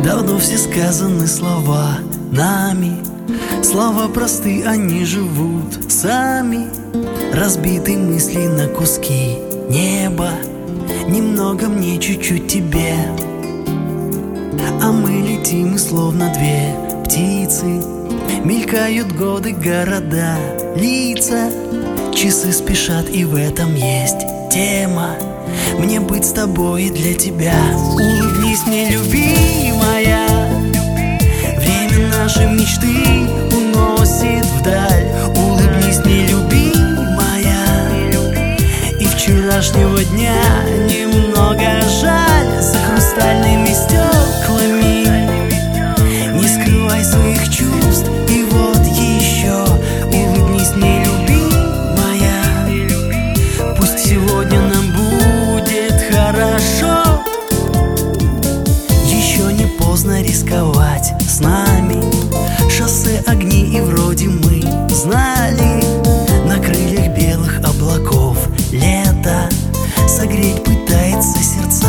Давно все сказаны слова нами, слова просты, они живут сами. Разбиты мысли на куски неба, немного мне, чуть-чуть тебе. А мы летим, и словно две птицы, мелькают годы, города, лица. Часы спешат, и в этом есть тема. Мне быть с тобой и для тебя. Улыбнись мне, любимая, время нашей мечты уносит вдаль. Улыбнись мне, любимая, и вчерашнего дня немного жаль. За хрустальными стеклами не скрывай своих чувств. И вот еще улыбнись мне, любимая, пусть сегодня нам будет хорошо. Еще не поздно рисковать с нами. Шоссе, огни, и вроде мы знали. На крыльях белых облаков лето согреть пытается сердца.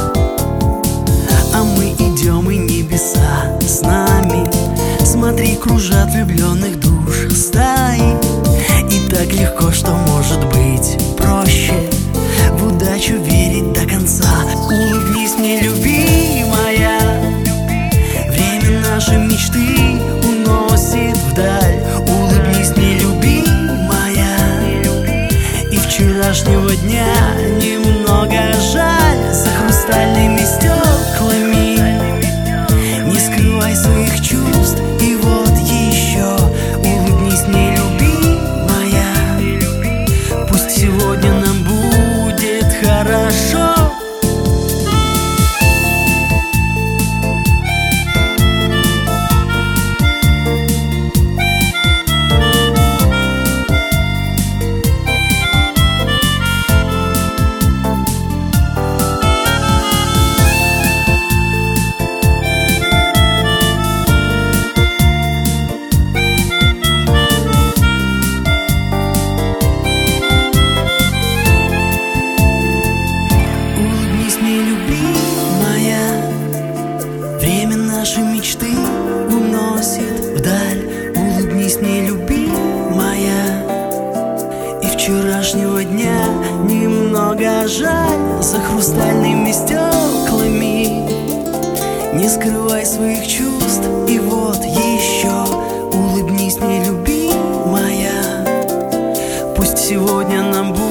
А мы идем, и небеса с нами. Смотри, кружат влюбленных душ стаи. И так легко, что может быть проще в удачу верить до конца. Улыбнись мне, любимая, время нашей мечты уносит вдаль. Улыбнись мне, любимая, и вчерашнего дня немного жаль. За хрустальными стеклами не скрывай своих чувств. И вот еще улыбнись мне, любимая, пусть сегодня нам будет хорошо. Время нашей мечты уносит вдаль. Улыбнись мне, любимая, и вчерашнего дня немного жаль. За хрустальными стеклами не скрывай своих чувств. И вот еще улыбнись мне, любимая, пусть сегодня нам будет